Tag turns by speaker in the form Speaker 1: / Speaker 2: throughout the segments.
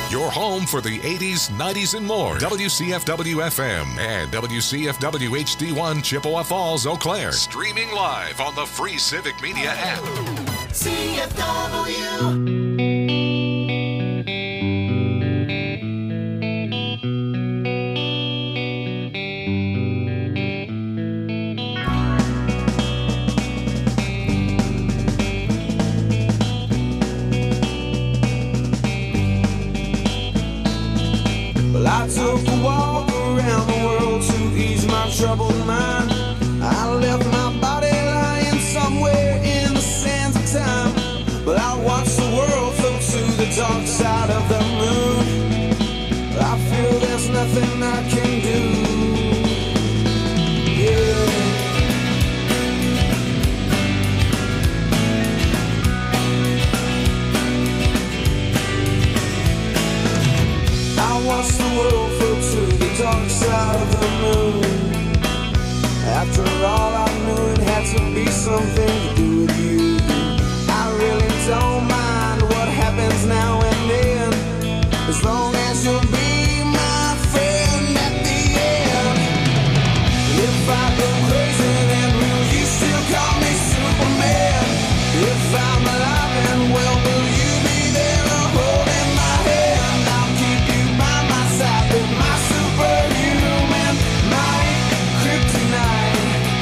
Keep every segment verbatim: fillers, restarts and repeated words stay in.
Speaker 1: Your home for the eighties, nineties, and more. W C F W F M and W C F W H D one Chippewa Falls, Eau Claire. Streaming live on the free Civic Media app.
Speaker 2: C F W.
Speaker 3: I took a walk around the world to ease my troubled mind. I left my body lying somewhere in the sands of time, but I watched the world float to the dark side of the moon. I feel there's nothing I can do. Yeah. I watched the world float to the dark side of the moon. After all, I knew it had to be something to do with you. I really don't mind what happens now and then, as long as you'll be my friend at the end. If I go crazy, then will you still call me Superman? If I'm alive and well, will you be there holding my hand? I'll keep you by my side with my superhuman, my kryptonite.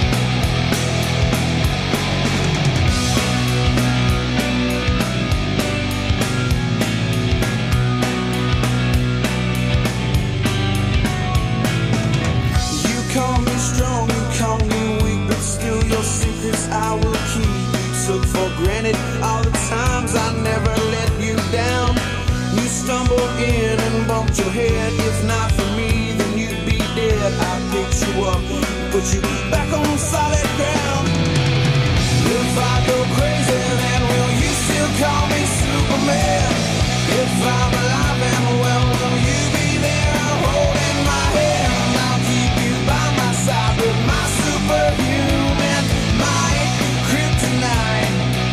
Speaker 3: You call me strong, you call me weak, but still your secrets I will keep. You took for granted all the times I never let you down. You stumbled in and bumped your head. If not for me, then you'd be dead. I picked you up, put you back on solid ground. If I go crazy, then will you still call me Superman? If I'm alive and well, will you be there holding my hand? I'll keep you by my side with my superhuman, my kryptonite.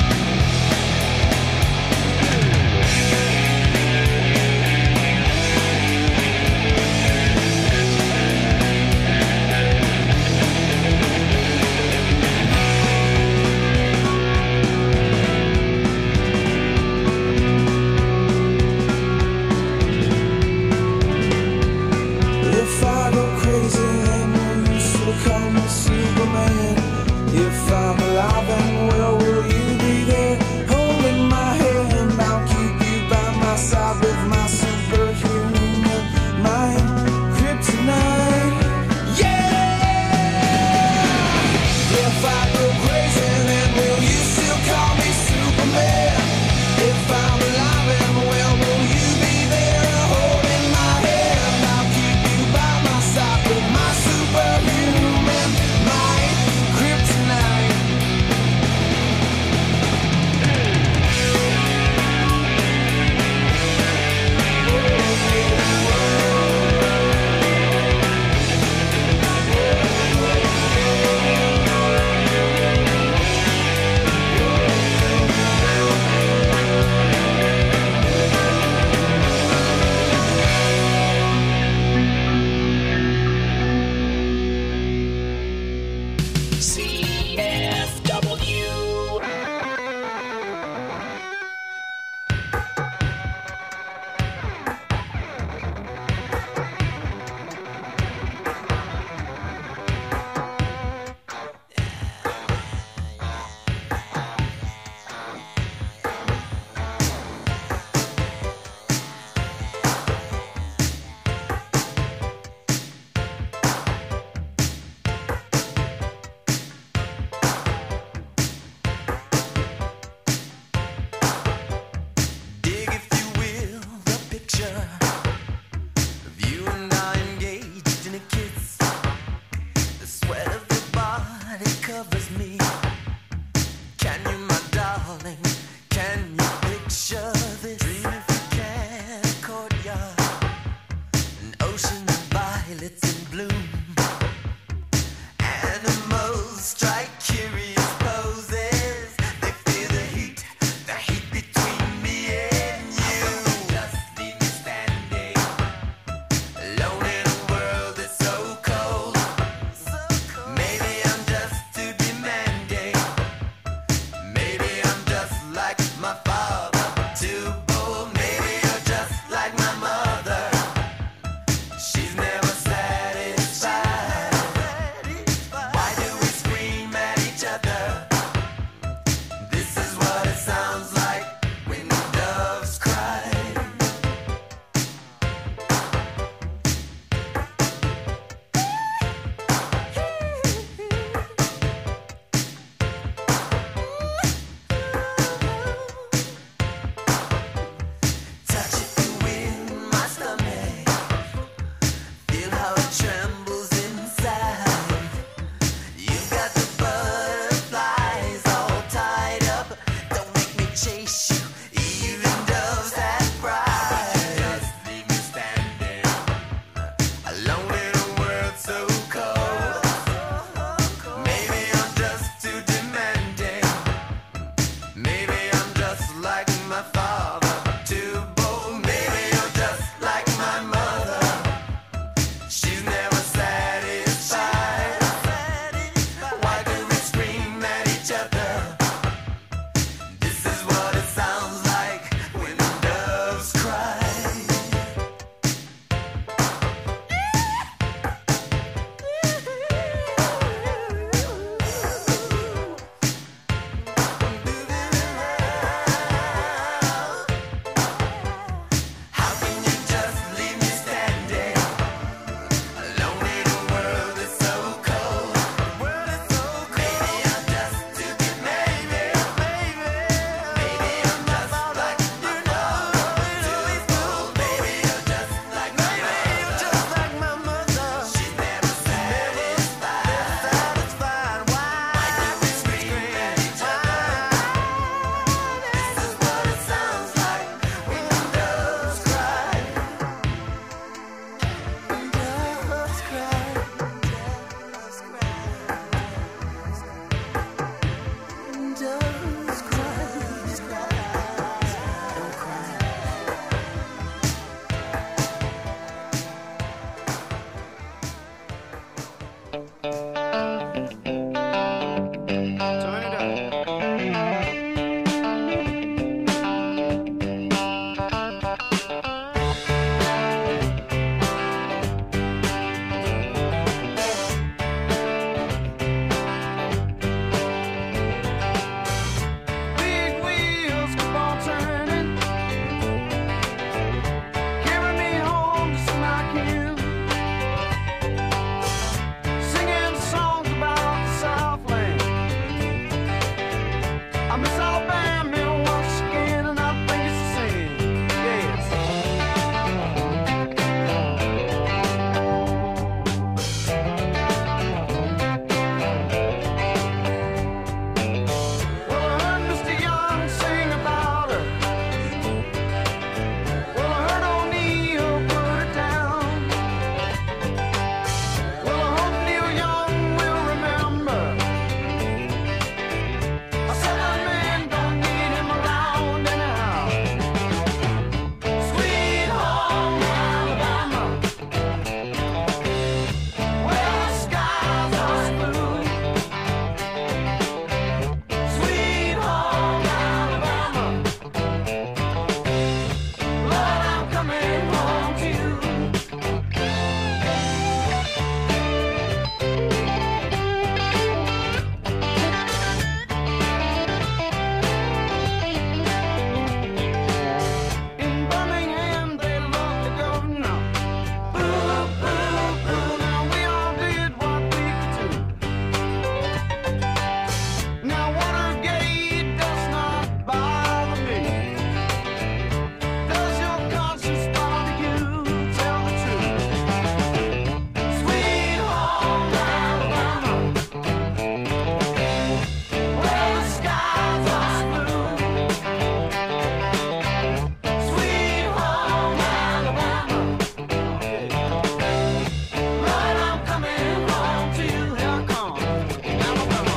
Speaker 3: If I go crazy, then will you still call me Superman? If I'm alive and well, will you be there holding my hand? I'll keep you by my side with my superhuman, my kryptonite. Yeah! If I go crazy, then will you still call me Superman? If I'm alive and well, will you be there holding my hand? I'll keep you by my side with my superhuman, my kryptonite.
Speaker 2: C F W.
Speaker 3: Dig, if you will, the picture of you and I engaged in a kiss. The sweat of your body covers me. Can you, my darling, can you picture this? Dream if you can, a courtyard, an ocean of violets in bloom. Animals strike curious poses. They feel the heat, the heat between me and you. Just leave me standing. I miss Alabama once again, and I think it's the same. Yes. Well, I heard Mister Young sing about her. Well, I heard O'Neal put her down. Well, I hope Neil Young will remember. I said that man don't need him around anyhow. Sweet home Alabama, where the skies are blue. Sweet home Alabama, Lord, I'm coming home to you. In Birmingham, they love the governor. Boo, boo, boo. Now we all did what we could do. Now Watergate does not bother me. Does your conscience bother you? Tell the truth. Sweet home Alabama, where the skies are blue. Sweet home Alabama, Lord, I'm coming home to you. Here I come, Alabama.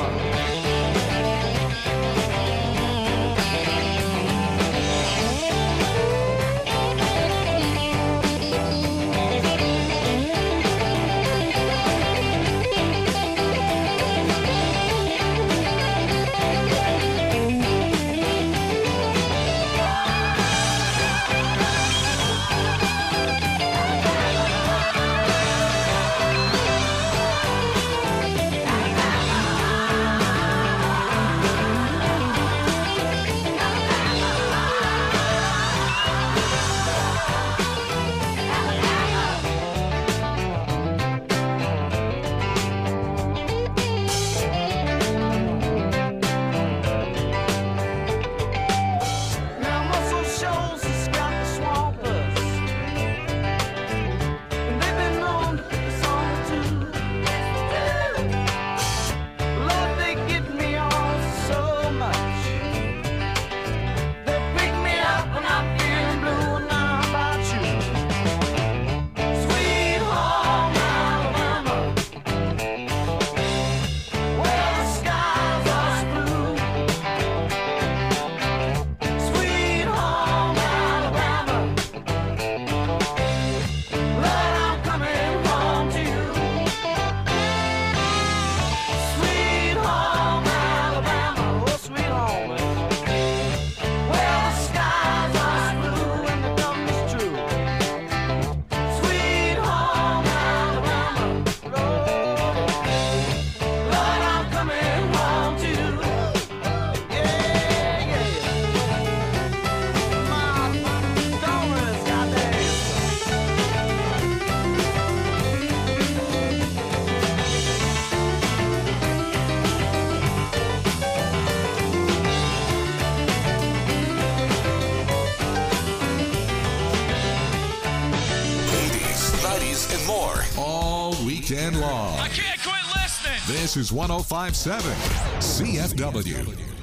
Speaker 3: Now Muscle Shoals has got the swampers, and they've been known to pick us on too. Lord, they get me on so much. They pick me up when I'm feeling blue, and now how about you? Sweet home Alabama, where the skies are blue. Sweet home Alabama, Lord, I'm coming home to you. Sweet home Alabama, oh sweet home, where the skies are blue and the government's true. Sweet home Alabama, Lord, Lord, I'm coming home to you. Yeah, yeah. My dollars, goddamn.
Speaker 1: eighties, nineties, and more. All weekend long.
Speaker 4: I can't quit listening.
Speaker 1: This is one oh five point seven C F W.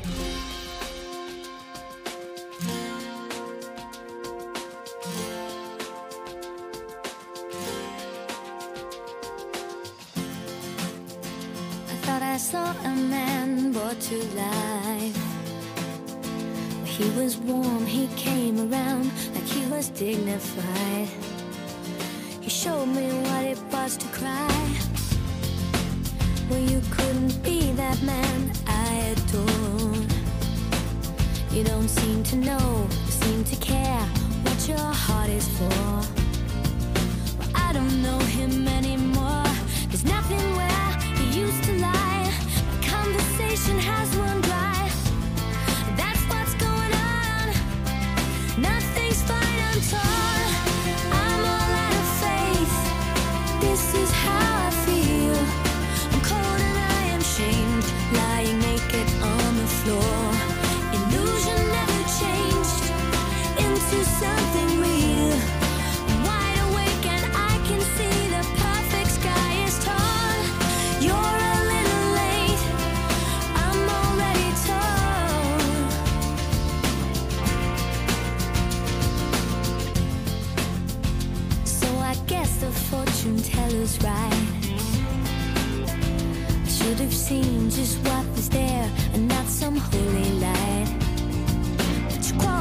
Speaker 5: I thought I saw a man brought to life. He was warm, he came around like he was dignified. He showed me what it was to cry. Well, you couldn't be that man I adored. You don't seem to know, seem to care what your heart is for. Well, I don't know him anymore. There's nothing where he used to lie. The conversation has run dry. That's what's going on. Nothing's fine, I'm torn. I'm all out of faith. This is how I feel. I'm cold and I am shamed, lying naked on the floor.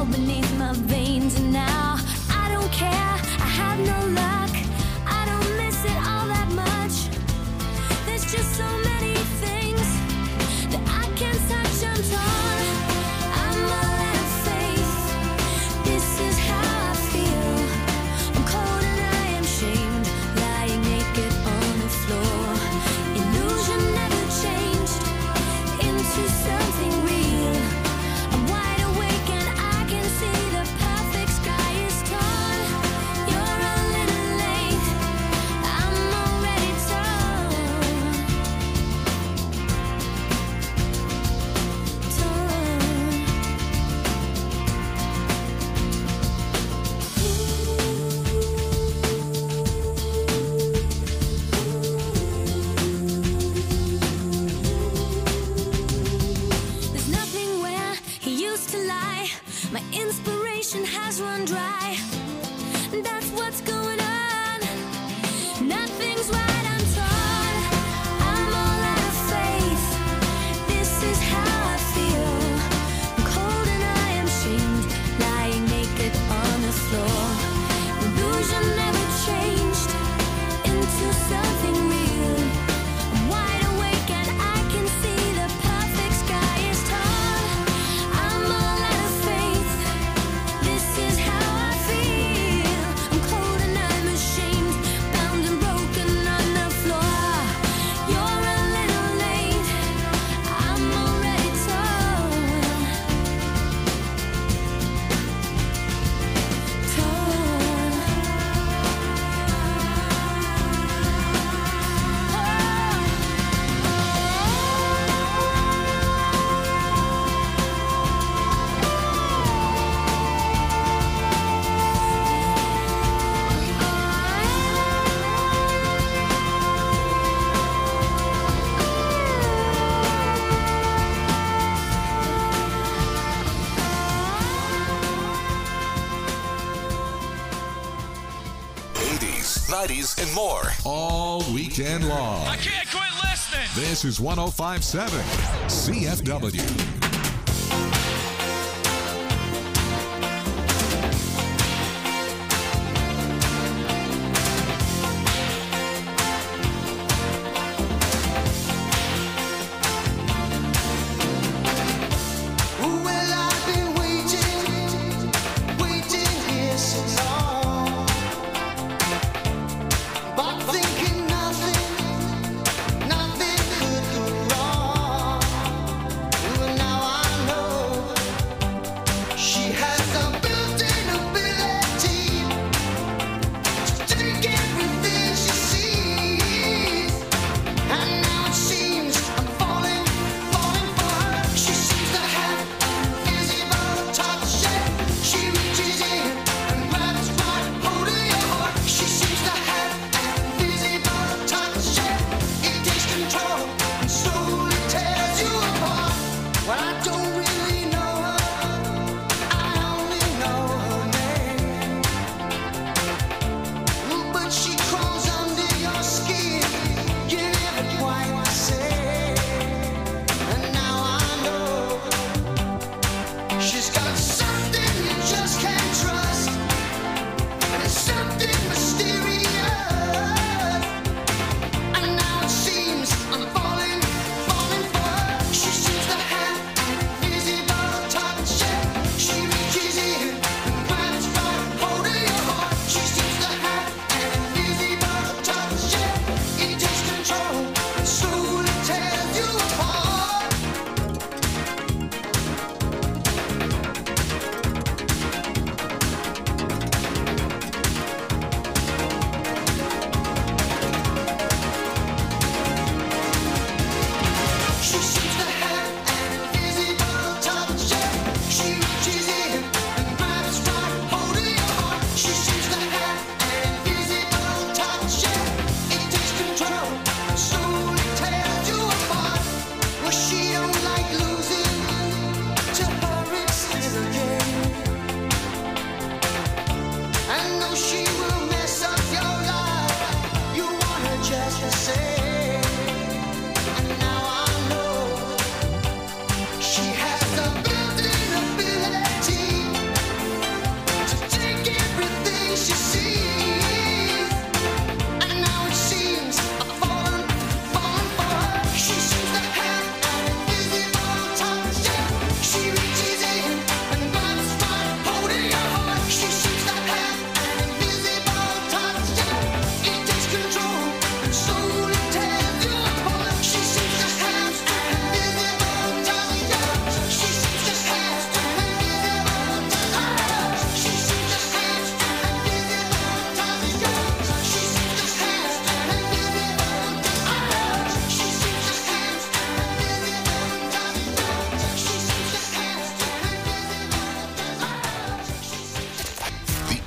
Speaker 5: flow beneath my veins. And now I don't care, I have no luck, I don't miss it all that much. There's just so many things that I can't touch. I'm torn, I'm all out of faith. This is how I feel. I'm cold and I am shamed, lying naked on the floor. Illusion never changed into something real. I'm wide awake and I can see the perfect sky is torn. You're a little late, I'm already torn. There's nothing where he used to lie. My inspiration has run dry. That's what's going on. Nothing's right, I'm torn. I'm all out of faith. This is how I feel. I'm cold and I am shamed, lying naked on the floor. Illusion never changed into something real. I'm wide awake and I can see the perfect sky is torn. I'm all out of faith. This is how I feel. I'm cold and I'm ashamed, bound and broken on the floor. You're a little late, I'm already torn.
Speaker 1: eighties, nineties, and more. All weekend long.
Speaker 4: I can't quit listening.
Speaker 1: This is one oh five point seven C F W.
Speaker 3: Well, I've been waiting, waiting here so long, but thinking nothing, nothing could go wrong. Well, now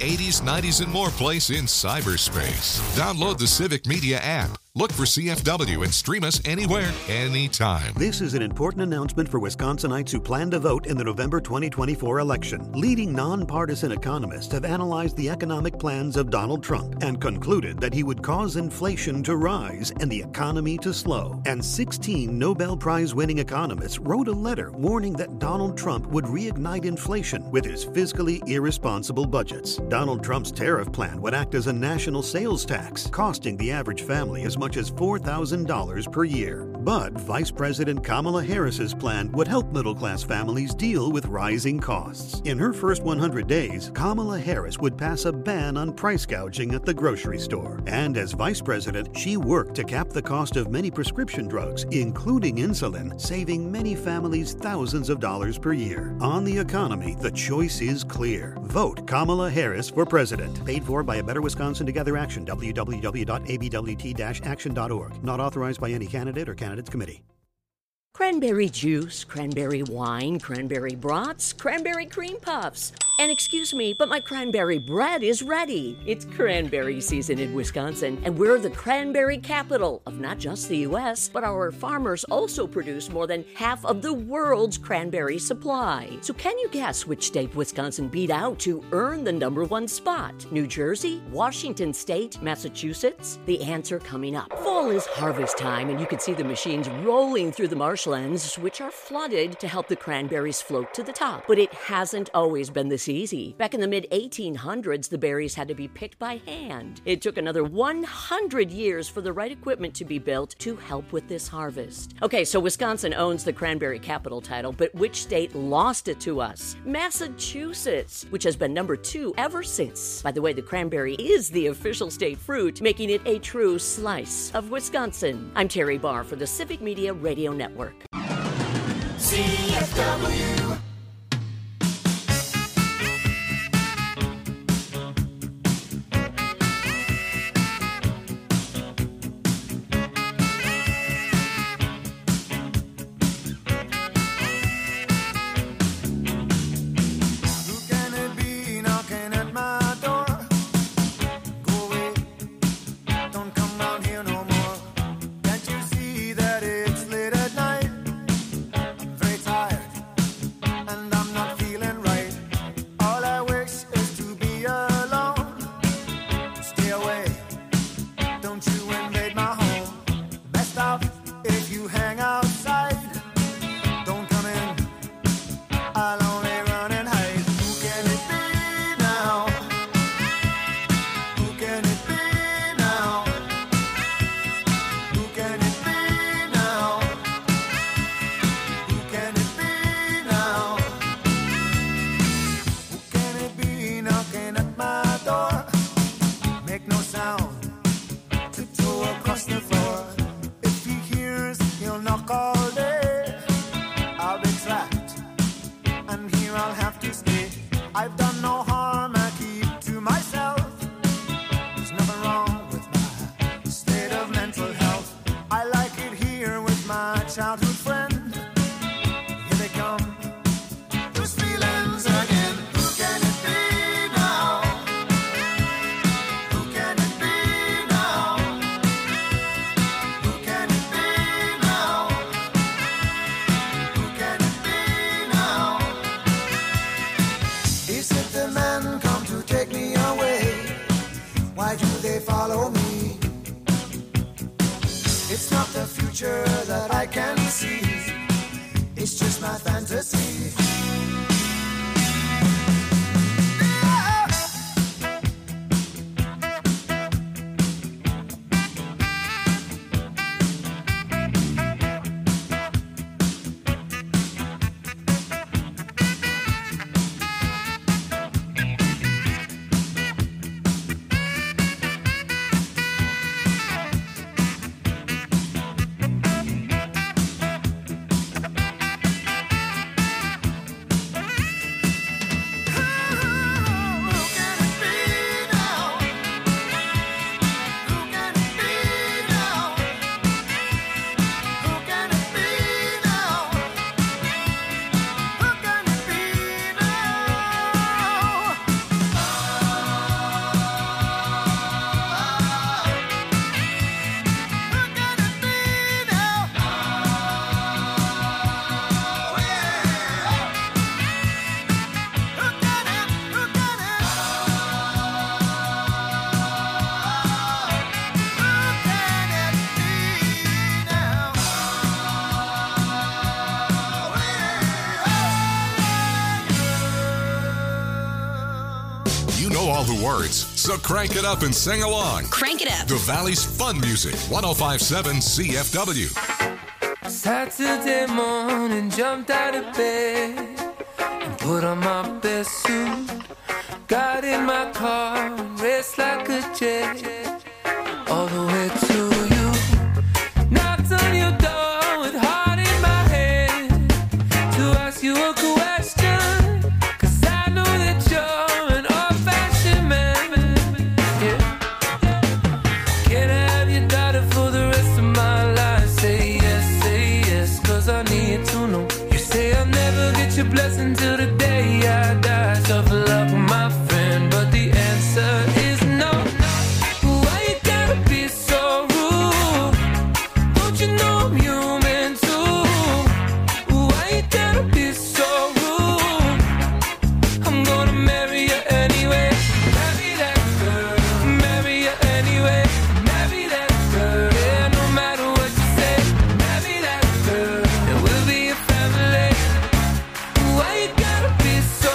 Speaker 1: eighties, nineties, and more place in cyberspace. Download the Civic Media app. Look for C F W and stream us anywhere, anytime.
Speaker 4: This is an important announcement for Wisconsinites who plan to vote in the November twenty twenty-four election. Leading nonpartisan economists have analyzed the economic plans of Donald Trump and concluded that he would cause inflation to rise and the economy to slow. And sixteen Nobel Prize-winning economists wrote a letter warning that Donald Trump would reignite inflation with his fiscally irresponsible budgets. Donald Trump's tariff plan would act as a national sales tax, costing the average family as much as four thousand dollars per year. But Vice President Kamala Harris's plan would help middle-class families deal with rising costs. In her first one hundred days, Kamala Harris would pass a ban on price gouging at the grocery store. And as Vice President, she worked to cap the cost of many prescription drugs, including insulin, saving many families thousands of dollars per year. On the economy, the choice is clear. Vote Kamala Harris for president. Paid for by a Better Wisconsin Together Action, w w w dot a b w t dash action dot org. Not authorized by any candidate or candidates committee.
Speaker 6: Cranberry juice, cranberry wine, cranberry brats, cranberry cream puffs. And excuse me, but my cranberry bread is ready. It's cranberry season in Wisconsin, and we're the cranberry capital of not just the U S, but our farmers also produce more than half of the world's cranberry supply. So can you guess which state Wisconsin beat out to earn the number one spot? New Jersey, Washington State, Massachusetts? The answer coming up. Fall is harvest time, and you can see the machines rolling through the marshlands, which are flooded to help the cranberries float to the top. But it hasn't always been this easy. Back in the mid eighteen hundreds, the berries had to be picked by hand. It took another one hundred years for the right equipment to be built to help with this harvest. Okay, so Wisconsin owns the cranberry capital title, but which state lost it to us? Massachusetts, which has been number two ever since. By the way, the cranberry is the official state fruit, making it a true slice of Wisconsin. I'm Terry Barr for the Civic Media Radio Network.
Speaker 2: C F W.
Speaker 1: You know all the words, so crank it up and sing along.
Speaker 7: Crank it up.
Speaker 1: The Valley's fun music, one oh five point seven C F W.
Speaker 8: Saturday morning, jumped out of bed and put on my best suit. Got in my car, raced like a jet all the way to you. Knocked on your door with heart in my head to ask you a question, 'cause I know that you're an old-fashioned man. Yeah. Can I have your daughter for the rest of my life? Say yes, say yes, 'cause I need to know. You say I'll never get your blessing till the day I die. Tough luck, my friend, but the answer is no. Why you gotta be so rude? Don't you know I'm human too? Why you gotta be so rude? I'm gonna marry you anyway. Marry that girl. Marry you anyway. Marry that girl. Yeah, no matter what you say. Marry that girl. And we'll be a family. Why you gotta be so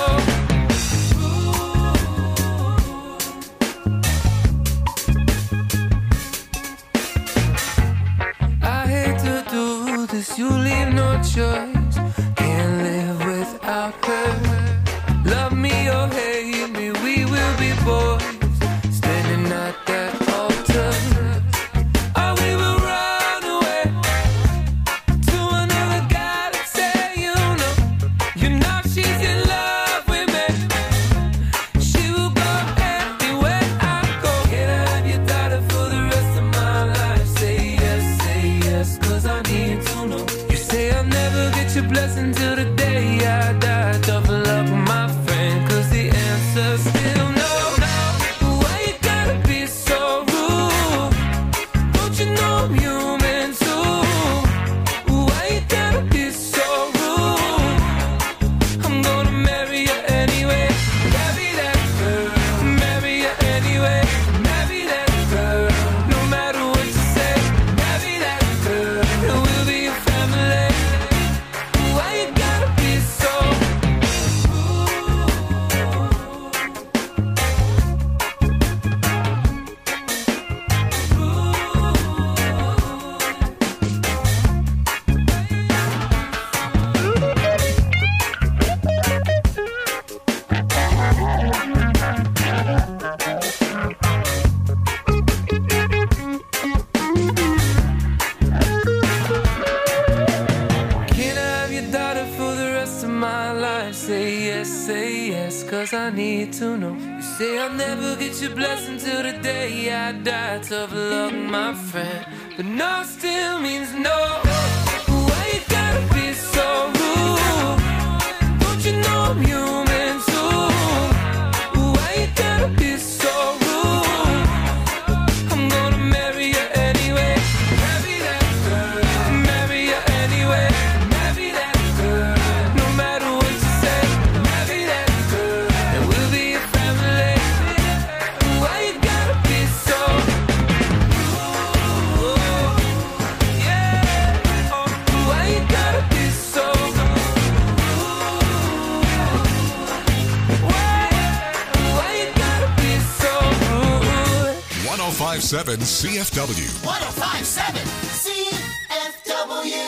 Speaker 8: I hate to do this, you leave no choice. Can't live without her. Love me or hate me, we will be boys standing at that altar. Or we will run away to another guy that say you know, you know she's in love with me. She will go anywhere I go. Can I have your daughter for the rest of my life? Say yes, say yes, 'cause I need to know. You say I'll never get your blessing till the day I die. Tough luck, my friend, 'cause the answer's still no. Why you gotta be so rude? Don't you know I'm human too? Why you gotta be so rude? I'm gonna marry you anyway. Marry that girl. Marry you anyway. Marry that girl. No matter what you say. Marry that girl. And we'll be a family. Why you gotta be so Can I have your daughter for the rest of my life? Say yes, say yes, 'cause I need to know. You say I'll never get your blessing till the day I die. Tough luck, my friend, but no still means no. Why you gotta be so rude? Don't you know I'm human too? Why you gotta be so rude? I'm gonna marry you anyway. Marry that girl. Marry you anyway. Marry that girl. No matter what you say. Marry that girl. And we'll be a family. Why you gotta be so rude? Yeah. Why you gotta be so rude? Why? Why you gotta be so rude?
Speaker 1: one oh five point seven C F W.
Speaker 2: one oh five point seven C F W.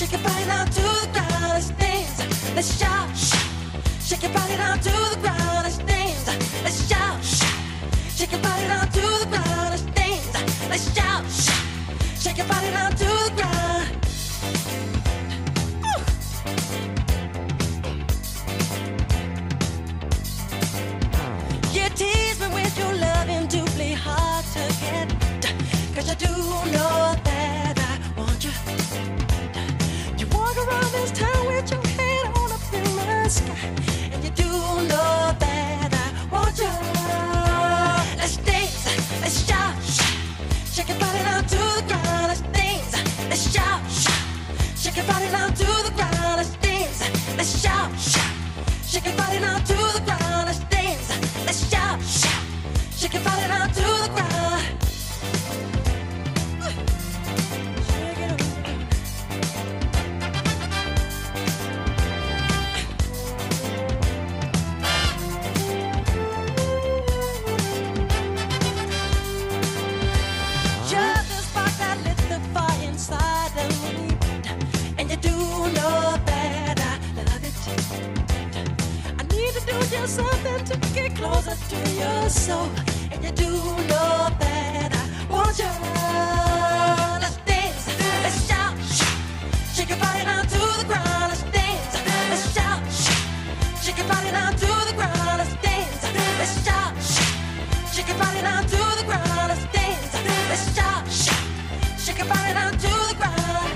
Speaker 2: shake your body down to the ground. Let's dance, let's shout. Shake your body down to the ground. Let's dance, let's shout. Shake your body down to the ground. Let's dance, let's shout. Shake your body down to the ground. You tease me with your loving, doubly hard to get. Cause you do know that I want you. You walk around this town with your head on up in the sky. And you do know that I want you. Let's dance, let's shout. Shake your body down to the ground. Let's dance, let's shout. Shake your body down to the ground. Let's dance, let's shout. Shake your body down to the ground. Let's dance, let's shout. Shake your body down to the ground. Just the spark that lit the fire inside of me. And you do know that I love it. I need to do just something to get closer to your soul. And you do know that I want you. Let's dance, let's shout. Shake your body down to the ground. Let's dance, let's shout. Shake your body down to the ground. Let's dance, let's shout. Shake your body down to the ground. Let's dance, let's shout. Shake your body down to the ground.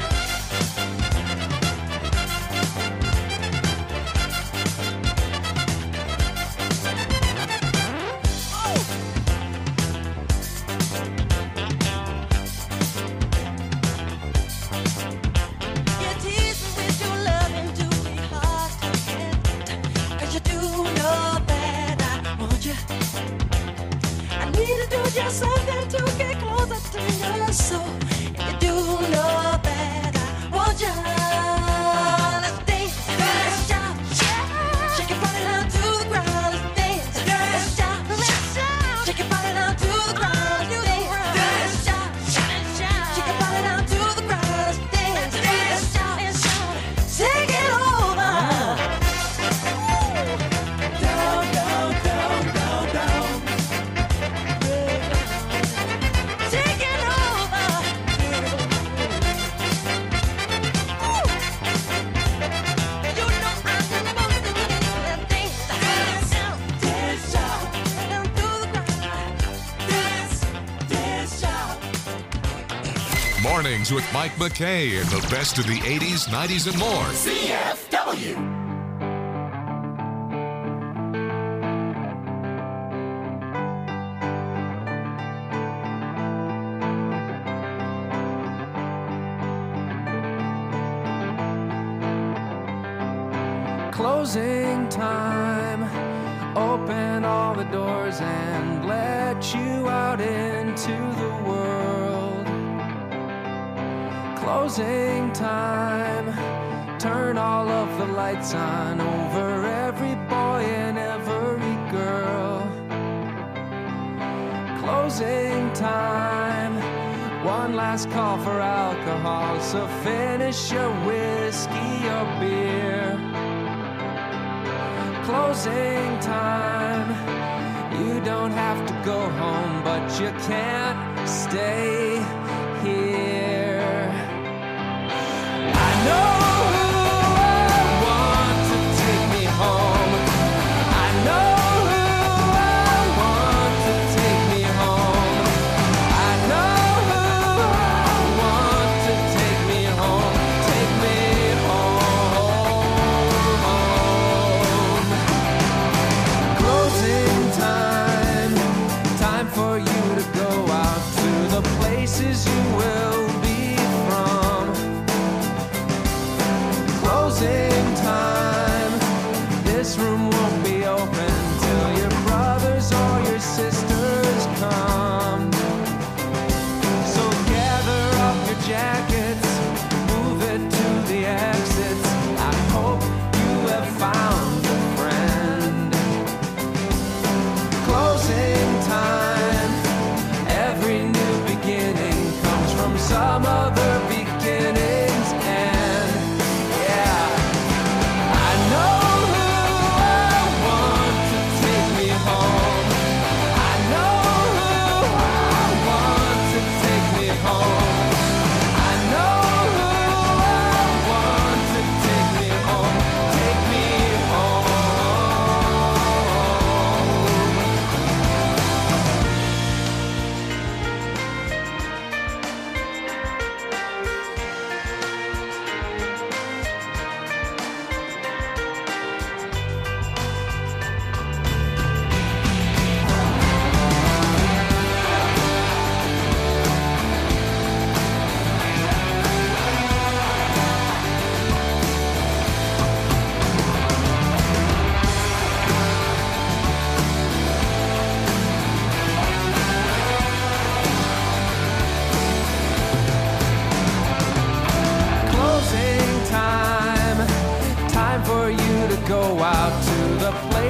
Speaker 2: You tease me with your loving, doubly hard to get. Cause you do know that I want you. I need to do just something to get closer to your soul. And you do know that I want you. Let's dance, let's shout. Shake your body down to the ground. Let's dance, let's shout. Shake your body down to the ground. Let's dance, let's shout. Shake your body down to the ground. Let's dance, let's shout. Take it over. Down, down, down, down, down. Take it over. You know I'm supposed to be let's dance, dance, dance, shout. Down to the ground. Dance, dance, shout.
Speaker 1: Mornings with Mike McKay and the best of the eighties, nineties, and more.
Speaker 2: C F W.
Speaker 8: Closing time. Open all the doors and let you out into the world. Closing time. Turn all of the lights on over every boy and every girl. Closing time. One last call for alcohol, so finish your whiskey or beer. Closing time. You don't have to go home, but you can't stay here. I know who I want to take me home. I know who I want to take me home. I know who I want to take me home. Take me home. Closing time. Time for you to go out to the places you will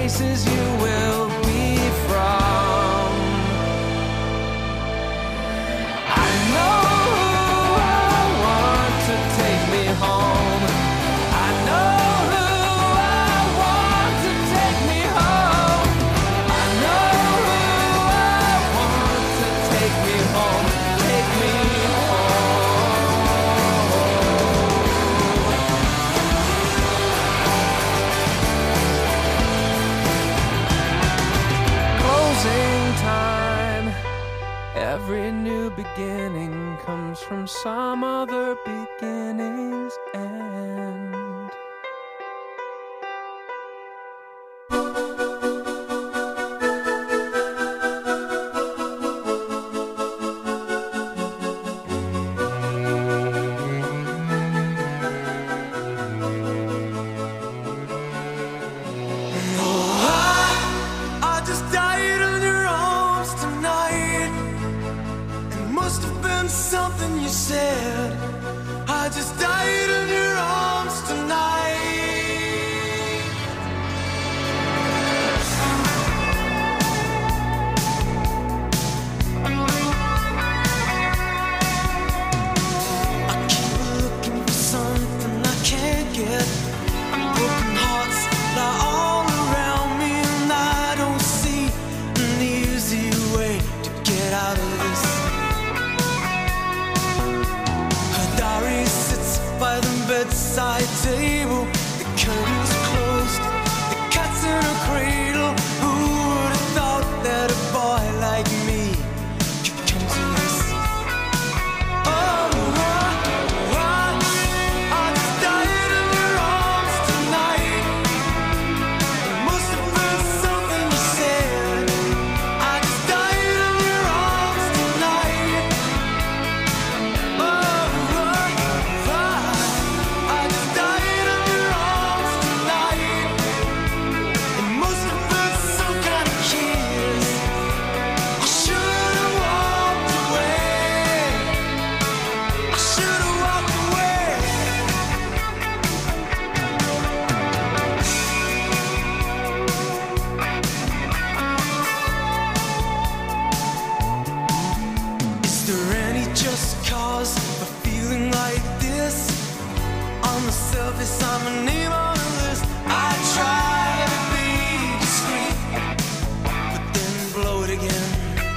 Speaker 8: places you will be from. I know who I want to take me home. I know who I want to take me home. I know who I want to take me home. Take me time. Every new beginning comes from some other beginning's end.
Speaker 3: Something you said, I just died in your arms tonight. I keep looking for something I can't get. Broken hearts lie all around me, and I don't see an easy way to get out of this. By the bedside table, the curtains closed, the cat's in a cradle. Who would have thought that a boy like me could come to this? Oh, I, I, I just died in your arms tonight. It must have been something you said. I just died in your arms tonight. Oh, surface, I'm a name on the list. I try to be discreet, but then blow it again.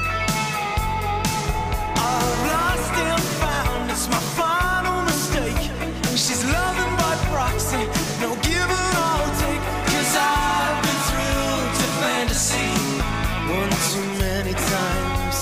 Speaker 3: I've lost and found, it's my final mistake. She's loving by proxy, no give and I'll take. Cause I've been thrilled to fantasy one too many times.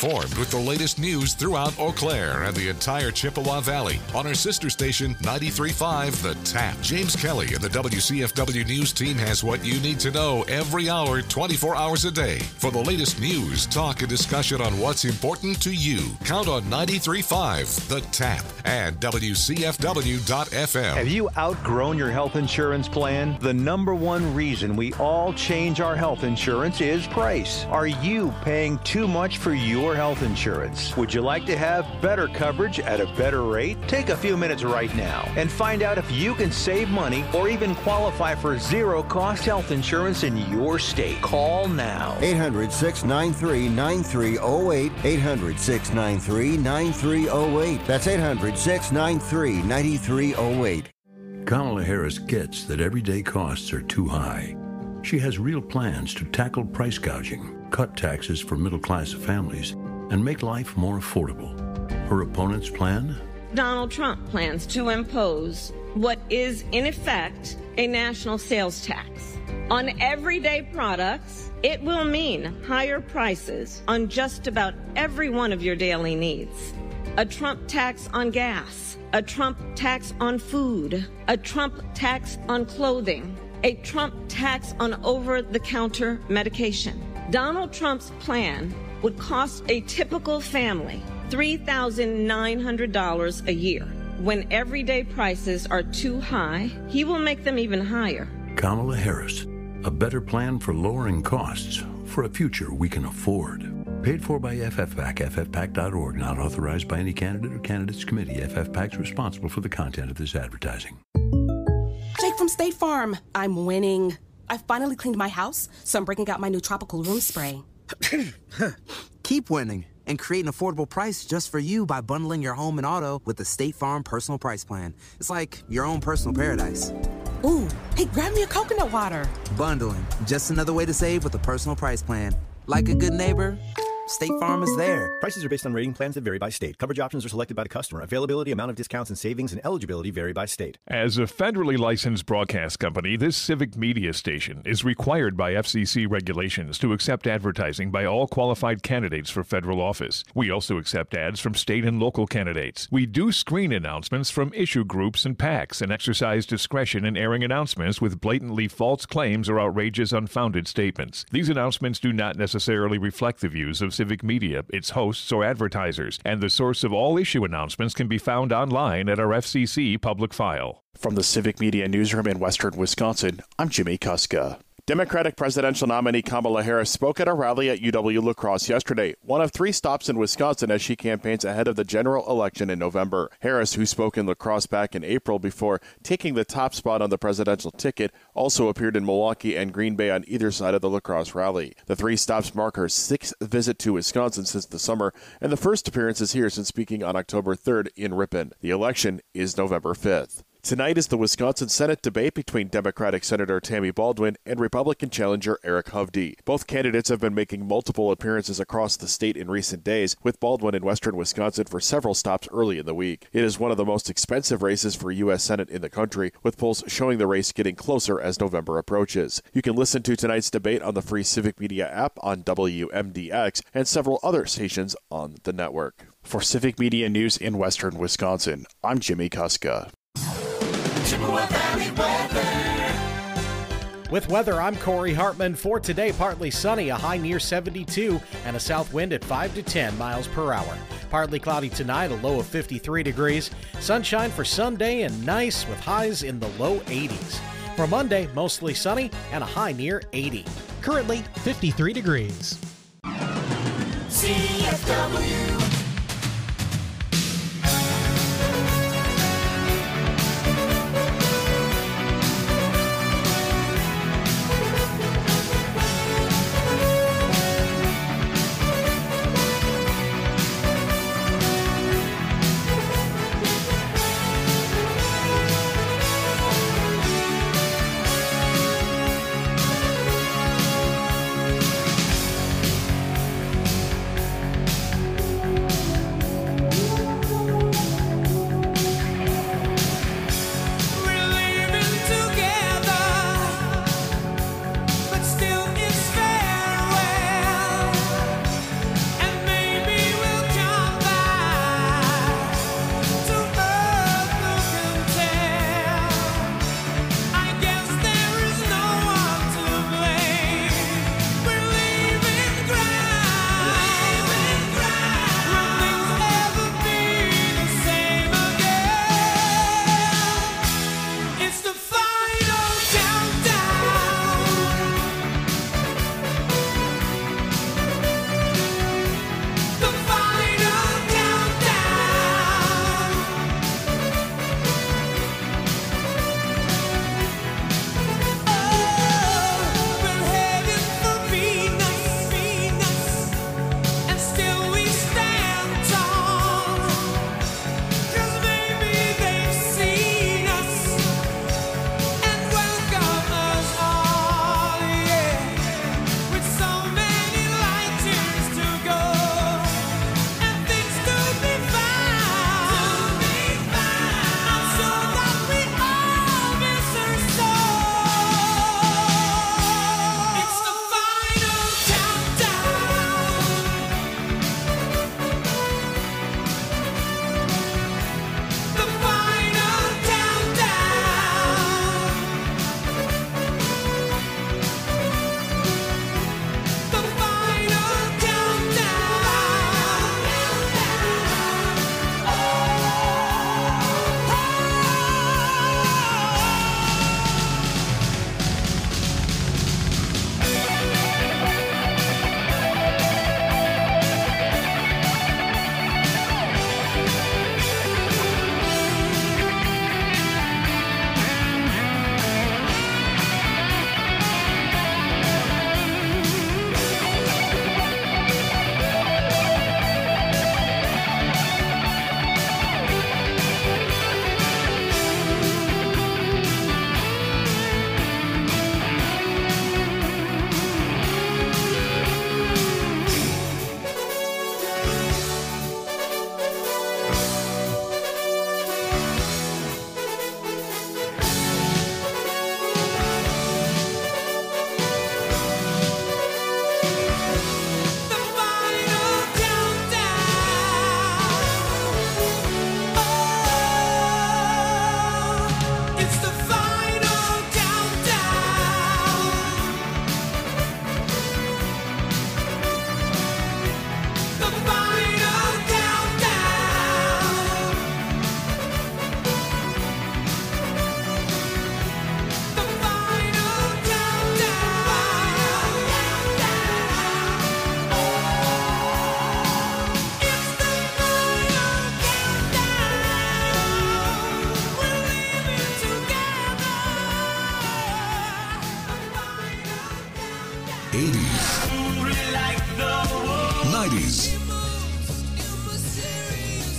Speaker 1: informed with the latest news throughout Eau Claire and the entire Chippewa Valley on our sister station ninety-three point five The Tap. James Kelly and the W C F W News team has what you need to know every hour, twenty-four hours a day. For the latest news, talk, and discussion on what's important to you, count on ninety-three point five The Tap and W C F W dot F M.
Speaker 7: Have you outgrown your health insurance plan? The number one reason we all change our health insurance is price. Are you paying too much for your health insurance? Would you like to have better coverage at a better rate? Take a few minutes right now and find out if you can save money or even qualify for zero-cost health insurance in your state. Call now.
Speaker 9: eight hundred, six nine three, nine three zero eight. eight hundred, six nine three, nine three zero eight. That's eight hundred, six nine three, nine three zero eight.
Speaker 10: Kamala Harris gets that everyday costs are too high. She has real plans to tackle price gouging, cut taxes for middle-class families, and make life more affordable. Her opponent's plan?
Speaker 11: Donald Trump plans to impose what is, in effect, a national sales tax. On everyday products, it will mean higher prices on just about every one of your daily needs. A Trump tax on gas, a Trump tax on food, a Trump tax on clothing, a Trump tax on over-the-counter medication. Donald Trump's plan would cost a typical family three thousand nine hundred dollars a year. When everyday prices are too high, he will make them even higher.
Speaker 10: Kamala Harris, a better plan for lowering costs for a future we can afford. Paid for by F F PAC, F F PAC dot org, not authorized by any candidate or candidates committee. F F PAC is responsible for the content of this advertising.
Speaker 12: Jake from State Farm. I'm winning. I finally cleaned my house, so I'm breaking out my new tropical room spray.
Speaker 13: Keep winning and create an affordable price just for you by bundling your home and auto with the State Farm Personal Price Plan. It's like your own personal paradise.
Speaker 12: Ooh, hey, grab me a coconut water.
Speaker 13: Bundling, just another way to save with a personal price plan. Like a good neighbor, State Farm is there.
Speaker 14: Prices are based on rating plans that vary by state. Coverage options are selected by the customer. Availability, amount of discounts and savings, and eligibility vary by state.
Speaker 15: As a federally licensed broadcast company, this civic media station is required by F C C regulations to accept advertising by all qualified candidates for federal office. We also accept ads from state and local candidates. We do screen announcements from issue groups and PACs and exercise discretion in airing announcements with blatantly false claims or outrageous, unfounded statements. These announcements do not necessarily reflect the views of Civic Media, its hosts, or advertisers, and the source of all issue announcements can be found online at our F C C public file.
Speaker 16: From the Civic Media Newsroom in Western Wisconsin, I'm Jimmy Kuska. Democratic presidential nominee Kamala Harris spoke at a rally at U W La Crosse yesterday, one of three stops in Wisconsin as she campaigns ahead of the general election in November. Harris, who spoke in La Crosse back in April before taking the top spot on the presidential ticket, also appeared in Milwaukee and Green Bay on either side of the La Crosse rally. The three stops mark her sixth visit to Wisconsin since the summer, and the first appearances here since speaking on October third in Ripon. The election is November fifth. Tonight is the Wisconsin Senate debate between Democratic Senator Tammy Baldwin and Republican challenger Eric Hovde. Both candidates have been making multiple appearances across the state in recent days, with Baldwin in western Wisconsin for several stops early in the week. It is one of the most expensive races for U S Senate in the country, with polls showing the race getting closer as November approaches. You can listen to tonight's debate on the free Civic Media app on W M D X and several other stations on the network. For Civic Media News in western Wisconsin, I'm Jimmy Kuska.
Speaker 17: Chippewa Valley weather. With weather, I'm Corey Hartman. For today, partly sunny, a high near seventy-two, and a south wind at five to ten miles per hour. Partly cloudy tonight, a low of fifty-three degrees. Sunshine for Sunday and nice with highs in the low eighties. For Monday, mostly sunny and a high near eighty. Currently, fifty-three degrees.
Speaker 2: C F W.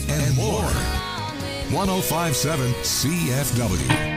Speaker 1: and more. one oh five point seven C F W.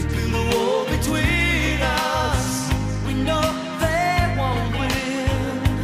Speaker 3: Between us, we know they won't win.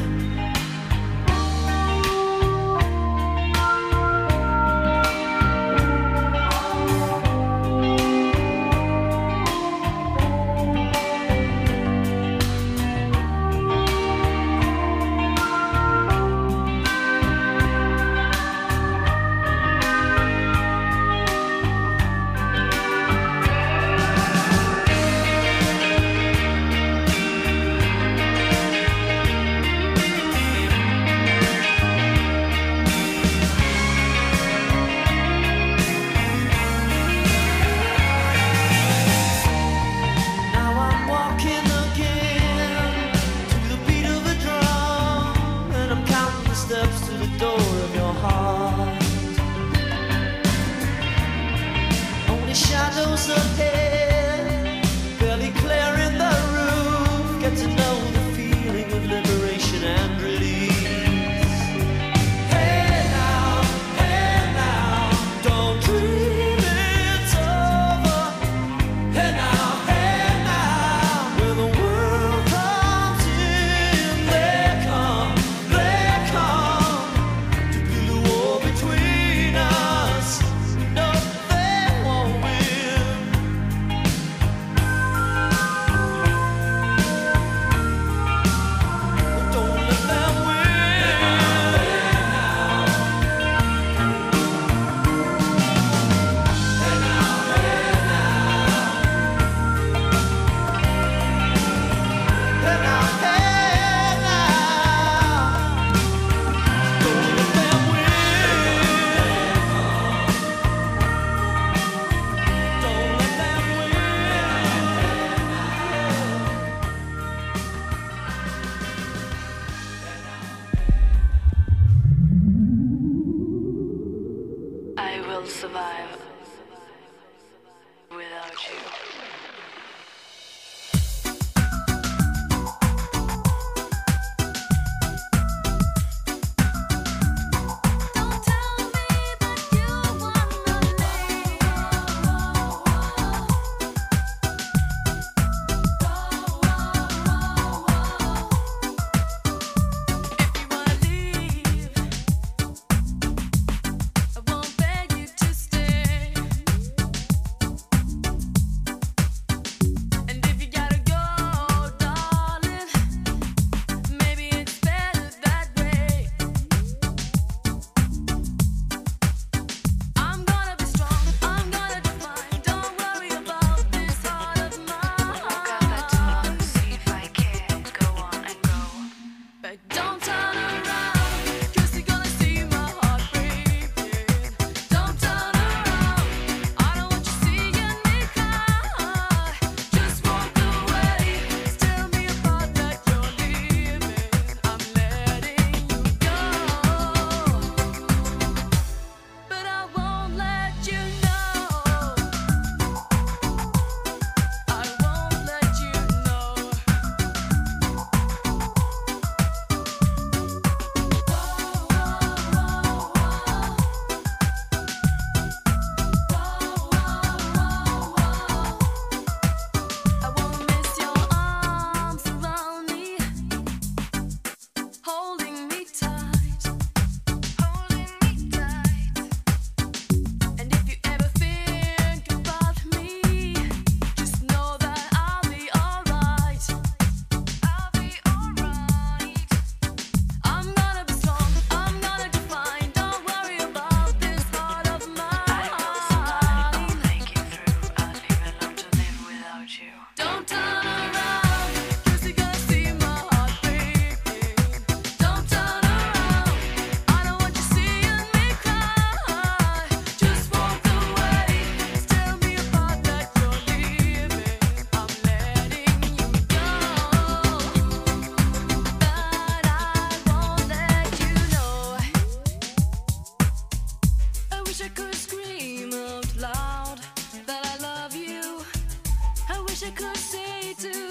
Speaker 18: say to